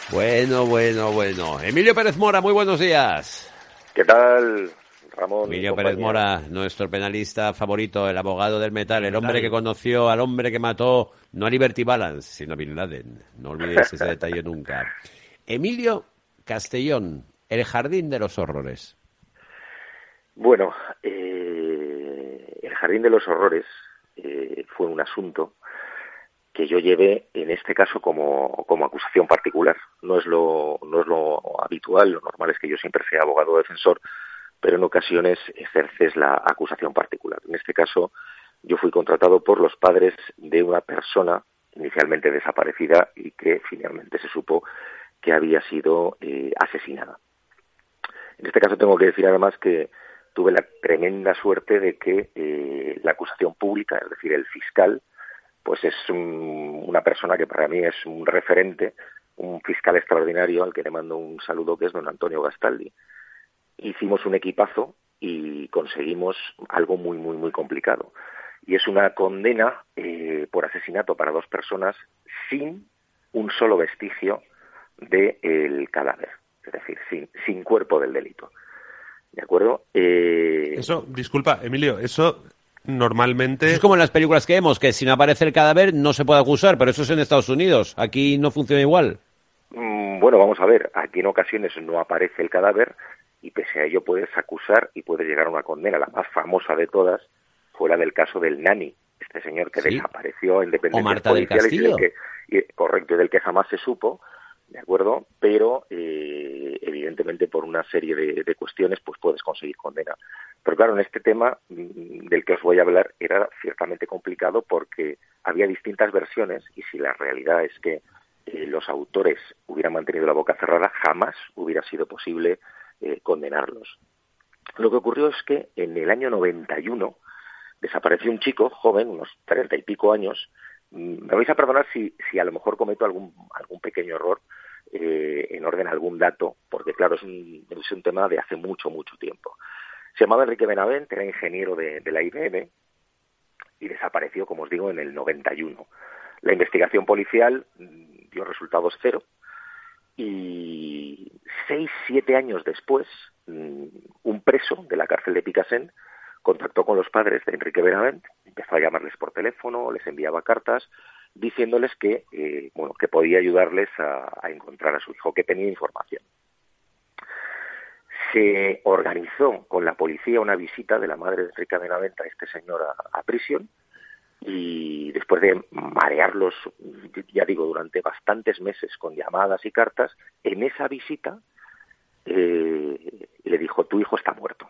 Bueno. Emilio Pérez Mora, muy buenos días. ¿Qué tal, Ramón? Emilio Pérez Mora, nuestro penalista favorito, el abogado del metal, el hombre que conoció al hombre que mató, no a Liberty Balance, sino a Bin Laden. No olvidéis ese detalle nunca. Emilio Castellón, el jardín de los horrores. Bueno, el jardín de los horrores fue un asunto que yo llevé, en este caso, como acusación particular. No es lo habitual, lo normal es que yo siempre sea abogado defensor, pero en ocasiones ejerces la acusación particular. En este caso, yo fui contratado por los padres de una persona inicialmente desaparecida y que finalmente se supo que había sido asesinada. En este caso tengo que decir además que tuve la tremenda suerte de que la acusación pública, es decir, el fiscal, pues es una persona que para mí es un referente, un fiscal extraordinario al que le mando un saludo, que es don Antonio Gastaldi. Hicimos un equipazo y conseguimos algo muy complicado. Y es una condena por asesinato para 2 personas sin un solo vestigio del cadáver, es decir, sin cuerpo del delito. ¿De acuerdo? Eso, disculpa, Emilio, eso normalmente... Eso es como en las películas que vemos, que si no aparece el cadáver no se puede acusar, pero eso es en Estados Unidos. Aquí no funciona igual. Bueno, vamos a ver, aquí en ocasiones no aparece el cadáver y pese a ello puedes acusar y puedes llegar a una condena. La más famosa de todas fue la del caso del Nani, este señor que desapareció en dependencias policiales y del que jamás se supo, ¿de acuerdo? Pero evidentemente por una serie de cuestiones pues puedes conseguir condena. Pero claro, en este tema del que os voy a hablar era ciertamente complicado porque había distintas versiones y si la realidad es que los autores hubieran mantenido la boca cerrada, jamás hubiera sido posible condenarlos. Lo que ocurrió es que en el año 91 desapareció un chico joven, unos 30 y pico años. Me vais a perdonar si a lo mejor cometo algún pequeño error en orden a algún dato, porque claro, es un tema de hace mucho tiempo. Se llamaba Enrique Benavent, era ingeniero de la IBM y desapareció, como os digo, en el 91. La investigación policial dio resultados 0 y 6-7 años después, un preso de la cárcel de Picassent contactó con los padres de Enrique Benavent, empezó a llamarles por teléfono, les enviaba cartas diciéndoles que que podía ayudarles a encontrar a su hijo, que tenía información. Se organizó con la policía una visita de la madre de Enrique Benavent a este señor a prisión y después de marearlos, ya digo, durante bastantes meses con llamadas y cartas, en esa visita le dijo: tu hijo está muerto.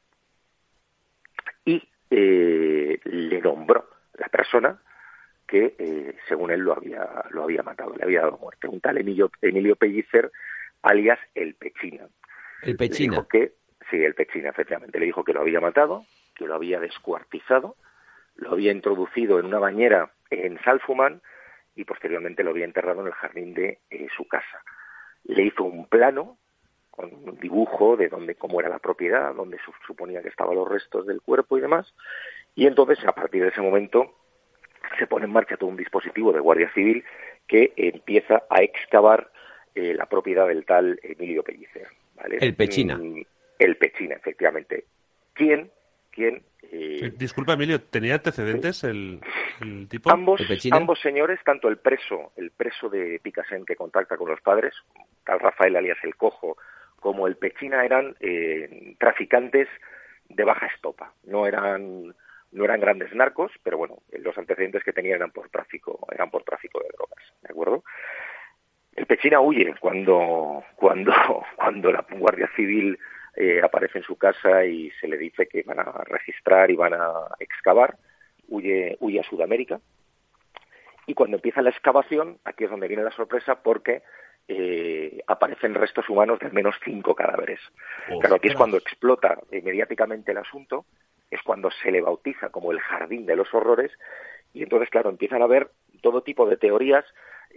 Y le nombró la persona que según él lo había matado, le había dado muerte, un tal Emilio Pellicer, alias El Pechina. El Pechina. Le dijo el Pechina, efectivamente. Le dijo que lo había matado, que lo había descuartizado, lo había introducido en una bañera en Salfumán y posteriormente lo había enterrado en el jardín de su casa. Le hizo un plano con un dibujo de cómo era la propiedad, donde suponía que estaban los restos del cuerpo y demás, y entonces a partir de ese momento se pone en marcha todo un dispositivo de Guardia Civil que empieza a excavar la propiedad del tal Emilio Pellicer, ¿vale? El Pechina. El Pechina, efectivamente. ¿Quién? Disculpa, Emilio, ¿tenía antecedentes el tipo? Ambos señores, tanto el preso de Picassent que contacta con los padres, tal Rafael alias El Cojo, como el Pechina, eran traficantes de baja estopa. No eran grandes narcos, pero bueno, los antecedentes que tenían eran por tráfico de drogas, ¿de acuerdo? El Pechina huye cuando la Guardia Civil aparece en su casa y se le dice que van a registrar y van a excavar, huye a Sudamérica, y cuando empieza la excavación, aquí es donde viene la sorpresa, porque aparecen restos humanos de al menos 5 cadáveres. Claro, aquí es cuando explota mediáticamente el asunto, es cuando se le bautiza como el Jardín de los Horrores, y entonces, claro, empiezan a haber todo tipo de teorías.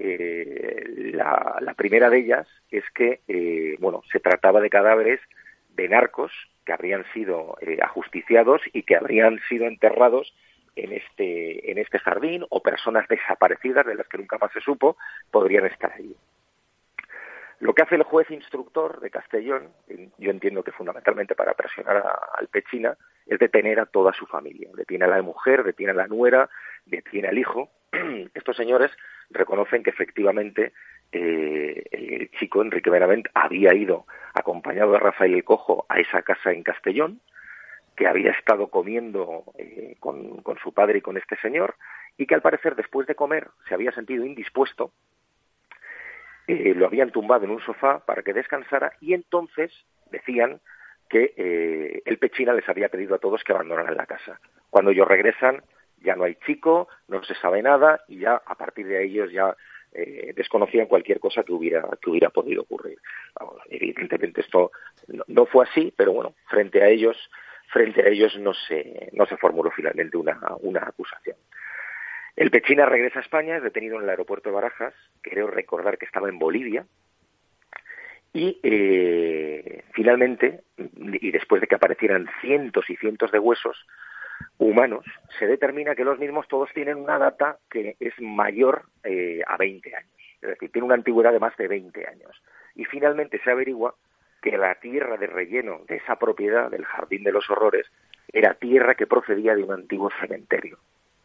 La primera de ellas es que se trataba de cadáveres de narcos que habrían sido ajusticiados y que habrían sido enterrados en este jardín, o personas desaparecidas de las que nunca más se supo podrían estar allí. Lo que hace el juez instructor de Castellón, yo entiendo que fundamentalmente para presionar al Pechina, es detener a toda su familia. Detiene a la mujer, detiene a la nuera, detiene al hijo. Estos señores reconocen que efectivamente el chico Enrique Benavent había ido acompañado de Rafael el Cojo a esa casa en Castellón, que había estado comiendo con su padre y con este señor, y que al parecer después de comer se había sentido indispuesto. Lo habían tumbado en un sofá para que descansara, y entonces decían que el Pechina les había pedido a todos que abandonaran la casa. Cuando ellos regresan ya no hay chico, no se sabe nada, y ya a partir de ahí ellos ya desconocían cualquier cosa que hubiera podido ocurrir. Vamos, evidentemente esto no fue así, pero bueno, frente a ellos no se formuló finalmente una acusación. El Pechina regresa a España, es detenido en el aeropuerto de Barajas, creo recordar que estaba en Bolivia, y finalmente, y después de que aparecieran cientos y cientos de huesos humanos, se determina que los mismos todos tienen una data que es mayor a 20 años, es decir, tiene una antigüedad de más de 20 años. Y finalmente se averigua que la tierra de relleno de esa propiedad del Jardín de los Horrores era tierra que procedía de un antiguo cementerio.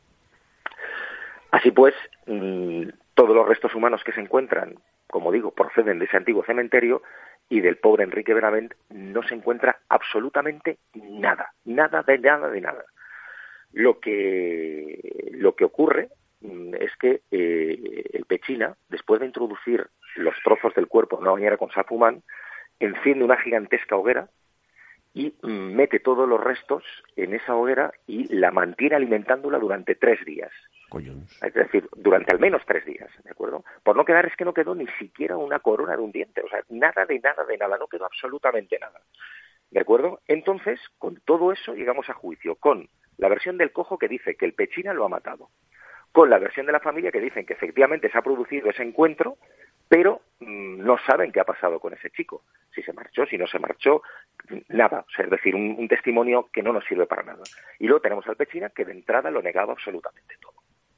Así pues, todos los restos humanos que se encuentran, como digo, proceden de ese antiguo cementerio, y del pobre Enrique Benavent no se encuentra absolutamente nada. Lo que ocurre es que el Pechina, después de introducir los trozos del cuerpo en una bañera con safumán, enciende una gigantesca hoguera y mete todos los restos en esa hoguera y la mantiene alimentándola durante 3 días. Es decir, durante al menos 3 días, ¿de acuerdo? Por no quedar, es que no quedó ni siquiera una corona de un diente, o sea, nada, no quedó absolutamente nada, ¿de acuerdo? Entonces, con todo eso llegamos a juicio, con la versión del Cojo que dice que el Pechina lo ha matado, con la versión de la familia que dicen que efectivamente se ha producido ese encuentro, pero no saben qué ha pasado con ese chico, si se marchó, si no se marchó, nada, o sea, es decir, un testimonio que no nos sirve para nada. Y luego tenemos al Pechina que de entrada lo negaba absolutamente todo.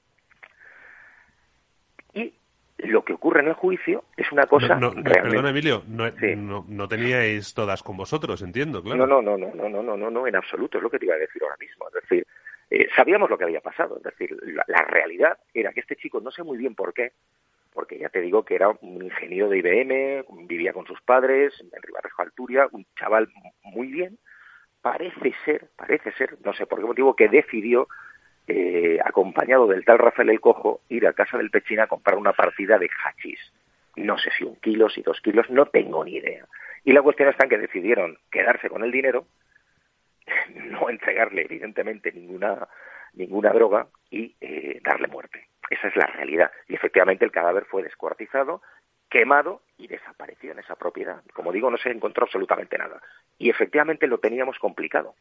Y lo que ocurre en el juicio es una cosa realmente... Perdona, Emilio, sí. no teníais todas con vosotros, entiendo, claro. No, en absoluto, es lo que te iba a decir ahora mismo. Es decir, sabíamos lo que había pasado, es decir, la realidad era que este chico, no sé muy bien por qué, porque ya te digo que era un ingeniero de IBM, vivía con sus padres, en Ribarrejo Alturia, un chaval muy bien, parece ser, no sé por qué motivo, que decidió... acompañado del tal Rafael el Cojo, ir a casa del Pechina a comprar una partida de hachís. No sé si 1 kilo, si 2 kilos, no tengo ni idea. Y la cuestión está en que decidieron quedarse con el dinero, no entregarle evidentemente ninguna droga y darle muerte. Esa es la realidad. Y efectivamente el cadáver fue descuartizado, quemado y desapareció en esa propiedad. Como digo, no se encontró absolutamente nada. Y efectivamente lo teníamos complicado.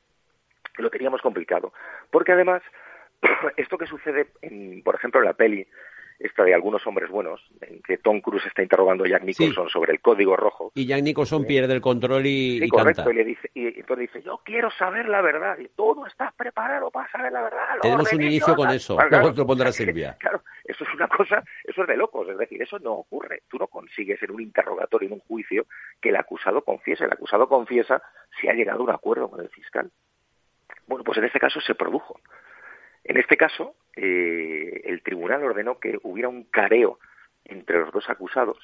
Porque además esto que sucede, por ejemplo, en la peli esta de Algunos hombres buenos, en que Tom Cruise está interrogando a Jack Nicholson sobre el código rojo. Y Jack Nicholson pierde el control y correcto, canta. Y entonces dice, yo quiero saber la verdad. Y tú no estás preparado para saber la verdad. Tenemos un inicio con eso. Luego te lo pondrá Silvia. Claro, eso es una cosa, eso es de locos. Es decir, eso no ocurre. Tú no consigues en un interrogatorio, en un juicio, que el acusado confiese. El acusado confiesa si ha llegado a un acuerdo con el fiscal. Bueno, pues en este caso se produjo. En este caso, el tribunal ordenó que hubiera un careo entre los dos acusados,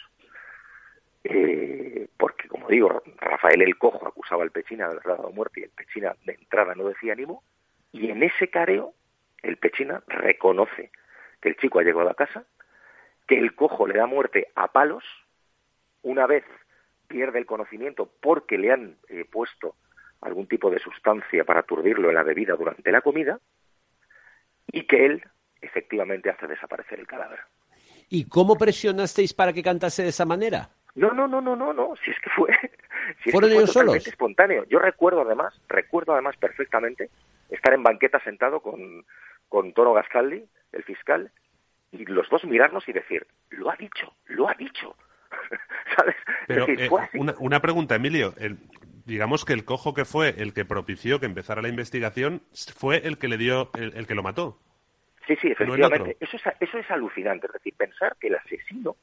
porque, como digo, Rafael el Cojo acusaba al Pechina de haberle dado muerte y el Pechina de entrada no decía ni mu, y en ese careo el Pechina reconoce que el chico ha llegado a casa, que el Cojo le da muerte a palos, una vez pierde el conocimiento porque le han puesto algún tipo de sustancia para aturdirlo en la bebida durante la comida, y que él efectivamente hace desaparecer el cadáver. ¿Y cómo presionasteis para que cantase de esa manera? No, si es que fue... ¿Fueron ellos solos? Espontáneo. Yo recuerdo además perfectamente estar en banqueta sentado con Toro Gastaldi, el fiscal, y los dos mirarnos y decir, lo ha dicho. ¿Sabes? Pero, es decir, fue así. Una pregunta, Emilio. Digamos que el Cojo que fue el que propició que empezara la investigación fue el que le dio, el que lo mató. Sí, efectivamente. Eso es alucinante. Es decir, pensar que el asesino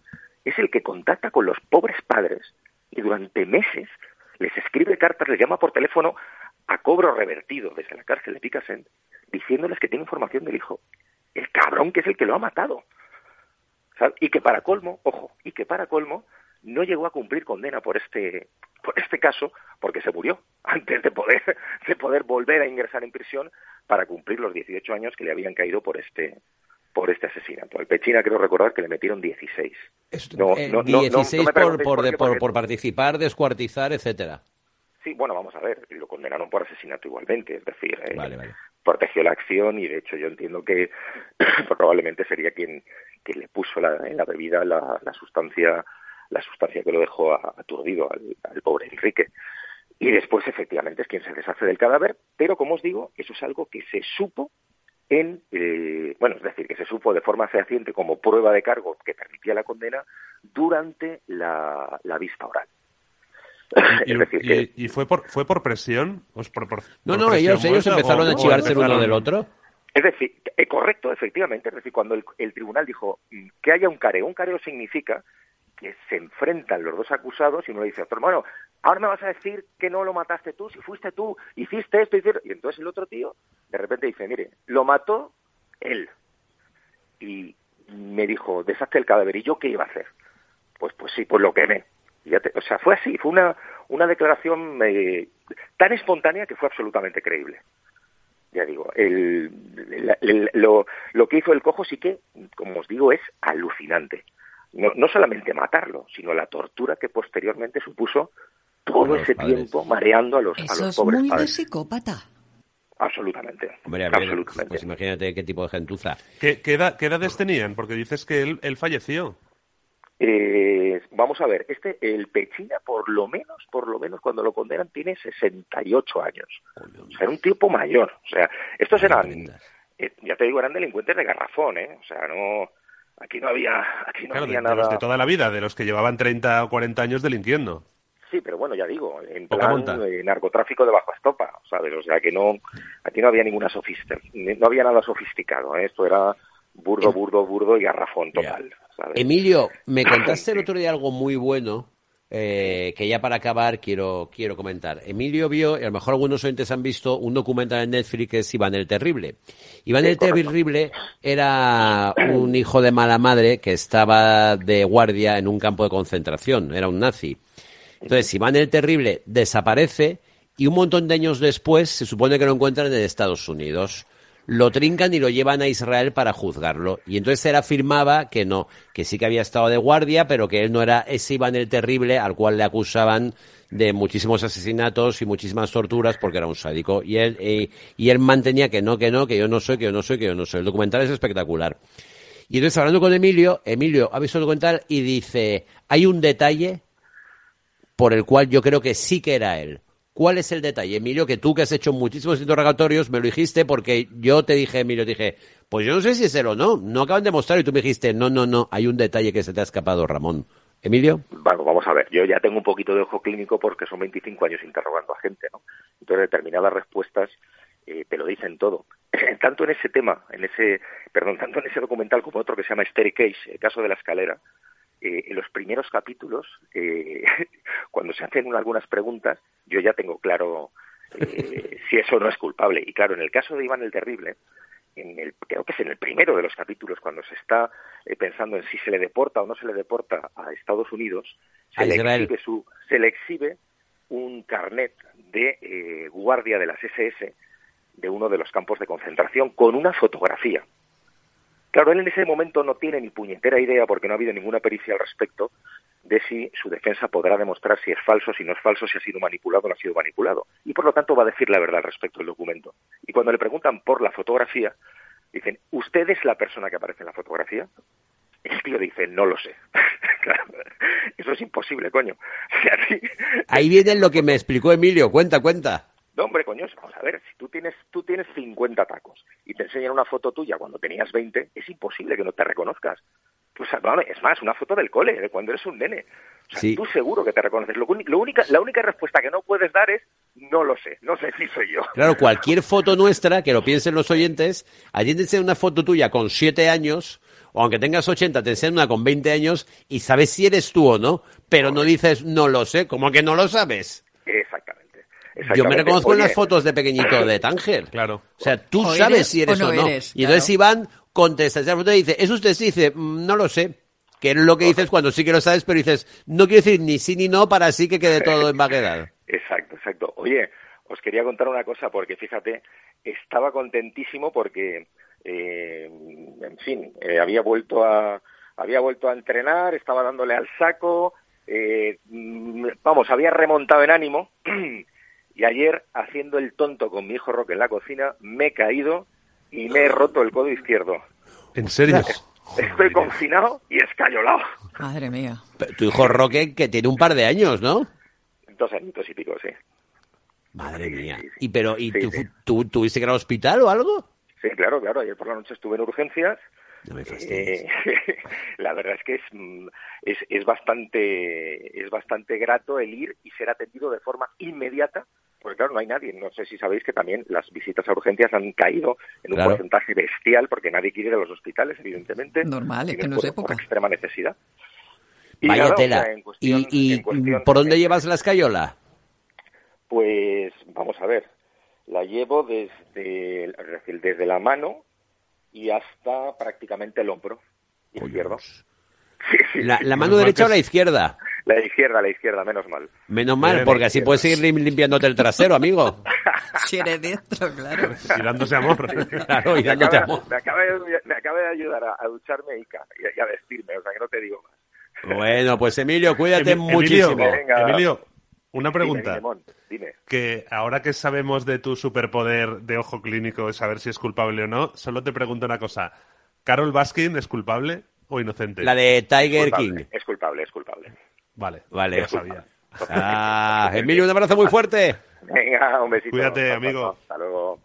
es el que contacta con los pobres padres y durante meses les escribe cartas, les llama por teléfono a cobro revertido desde la cárcel de Picassent, diciéndoles que tiene información del hijo. El cabrón que es el que lo ha matado. ¿Sabes? Y que para colmo, no llegó a cumplir condena por este caso, porque se murió antes de poder volver a ingresar en prisión para cumplir los 18 años que le habían caído por este asesinato. Al Pechina creo recordar que le metieron 16. 16 por participar, descuartizar, etcétera. Sí, bueno, vamos a ver, lo condenaron por asesinato igualmente, es decir, vale. protegió la acción y de hecho yo entiendo que probablemente sería quien le puso en la bebida la sustancia que lo dejó aturdido al pobre Enrique. Y después efectivamente es quien se deshace del cadáver, pero como os digo, eso es algo que se supo es decir, que se supo de forma fehaciente como prueba de cargo que permitía la condena durante la vista oral. ¿Y fue por presión? No, ellos empezaron a chivarse el uno del otro. Es decir, correcto, efectivamente. Es decir, cuando el tribunal dijo que haya un careo significa que se enfrentan los dos acusados y uno le dice, hermano, ahora me vas a decir que no lo mataste tú, si fuiste tú, hiciste esto, y entonces el otro tío de repente dice, mire, lo mató él. Y me dijo, deshazte el cadáver. ¿Y yo qué iba a hacer? Pues sí, pues lo quemé. Fue así, fue una declaración tan espontánea que fue absolutamente creíble. Ya digo, lo que hizo el cojo sí que, como os digo, es alucinante. No solamente matarlo, sino la tortura que posteriormente supuso todo ese tiempo mareando a los pobres padres. Eso es muy de psicópata. Absolutamente. Hombre, a ver, pues imagínate qué tipo de gentuza. ¿Qué edades tenían? Porque dices que él falleció. Vamos a ver, el Pechina por lo menos cuando lo condenan tiene 68 años. O sea, era un tipo mayor. O sea, estos eran, ya te digo, eran delincuentes de garrafón, ¿eh? O sea, aquí no había nada. De los de toda la vida, de los que llevaban 30 o 40 años delinquiendo. Sí, pero bueno, ya digo, en plan narcotráfico de bajo estopa, ¿sabes? O sea, que aquí no había no había nada sofisticado, ¿eh? Esto era burdo y garrafón total, ¿sabes? Emilio, me contaste el otro día algo muy bueno que ya para acabar quiero comentar. Emilio vio, y a lo mejor algunos oyentes han visto, un documental en Netflix que es Iván el Terrible. Iván el Terrible era un hijo de mala madre que estaba de guardia en un campo de concentración, era un nazi. Entonces Iván el Terrible desaparece y un montón de años después se supone que lo encuentran en Estados Unidos. Lo trincan y lo llevan a Israel para juzgarlo. Y entonces él afirmaba que no, que sí que había estado de guardia, pero que él no era ese Iván el Terrible al cual le acusaban de muchísimos asesinatos y muchísimas torturas porque era un sádico. Y él mantenía que yo no soy. El documental es espectacular. Y entonces hablando con Emilio ha visto el documental y dice, hay un detalle por el cual yo creo que sí que era él. ¿Cuál es el detalle, Emilio? Que tú, que has hecho muchísimos interrogatorios, me lo dijiste porque yo te dije, Emilio, pues yo no sé si es él o no. No acaban de mostrar y tú me dijiste, no, hay un detalle que se te ha escapado, Ramón. ¿Emilio? Bueno, vamos a ver. Yo ya tengo un poquito de ojo clínico porque son 25 años interrogando a gente, ¿no? Entonces, determinadas respuestas te lo dicen todo. Tanto en ese documental como otro que se llama Staircase, el caso de la escalera, en los primeros capítulos, cuando se hacen algunas preguntas, yo ya tengo claro si eso no es culpable. Y claro, en el caso de Iván el Terrible, creo que es en el primero de los capítulos, cuando se está pensando en si se le deporta o no se le deporta a Estados Unidos, se le exhibe un carnet de guardia de las SS de uno de los campos de concentración con una fotografía. Claro, él en ese momento no tiene ni puñetera idea, porque no ha habido ninguna pericia al respecto, de si su defensa podrá demostrar si es falso, si no es falso, si ha sido manipulado o no ha sido manipulado. Y por lo tanto va a decir la verdad al respecto del documento. Y cuando le preguntan por la fotografía, dicen, ¿usted es la persona que aparece en la fotografía? El tío dice, no lo sé. Claro, eso es imposible, coño. O sea, ahí viene lo que me explicó Emilio. Cuenta. No, hombre, coño, vamos a ver, si tú tienes 50 tacos y te enseñan una foto tuya cuando tenías 20, es imposible que no te reconozcas. Pues, bueno, es más, una foto del cole, de cuando eres un nene. O sea, sí. Tú seguro que te reconoces. La única respuesta que no puedes dar es, no lo sé, no sé si soy yo. Claro, cualquier foto nuestra, que lo piensen los oyentes, allí te enseñan una foto tuya con 7 años o aunque tengas 80, te enseñan una con 20 años y sabes si eres tú o no, pero no dices, no lo sé, como que no lo sabes. Exactamente. Yo me reconozco en las fotos de pequeñito de Tánger. Claro. O sea, tú O sabes eres si eres o o no no. eres, Y entonces claro. Iván contesta esa foto y dice, ¿es usted? Sí, dice, no lo sé. Que es lo que dices cuando sí que lo sabes, pero dices, no quiero decir ni sí ni no para así que quede todo en vaguedad. Exacto. Oye, os quería contar una cosa porque fíjate, estaba contentísimo porque, en fin, había vuelto a entrenar, estaba dándole al saco, había remontado en ánimo y ayer, haciendo el tonto con mi hijo Roque en la cocina, me he caído y me he roto el codo izquierdo. ¿En serio? Estoy confinado y escayolado. Madre mía. Pero tu hijo Roque, que tiene un par de años, ¿no? 2 añitos y pico, sí. Madre mía. Sí. ¿Y pero Sí, tú, sí. tú tuviste que ir al hospital o algo? Sí, claro. Ayer por la noche estuve en urgencias. No me fastidies. La verdad es que es bastante grato el ir y ser atendido de forma inmediata, porque claro, no hay nadie. No sé si sabéis que también las visitas a urgencias han caído en un porcentaje bestial, porque nadie quiere ir a los hospitales, evidentemente. Normal, es que no es época. Por extrema necesidad. Y Vaya nada, tela. o sea, en cuestión, ¿Por dónde llevas la escayola? Pues vamos a ver, la llevo desde la mano y hasta prácticamente el hombro izquierdo. Sí. ¿La mano derecha o la izquierda? La izquierda, menos mal. Menos mal, porque así puedes seguir limpiándote el trasero, amigo. Si eres diestro, claro. Y dándose amor. Claro, y dándote amor. Me acaba de ayudar a ducharme y a vestirme, o sea que no te digo más. Bueno, pues Emilio, cuídate muchísimo. Emilio, una pregunta. Dime. Que ahora que sabemos de tu superpoder de ojo clínico, de saber si es culpable o no, solo te pregunto una cosa. ¿Carol Baskin es culpable o inocente? La de Tiger King. Es culpable. Vale, Vale. ya sabía. Emilio, un abrazo muy fuerte. Venga, un besito. Cuídate, amigo. Hasta luego.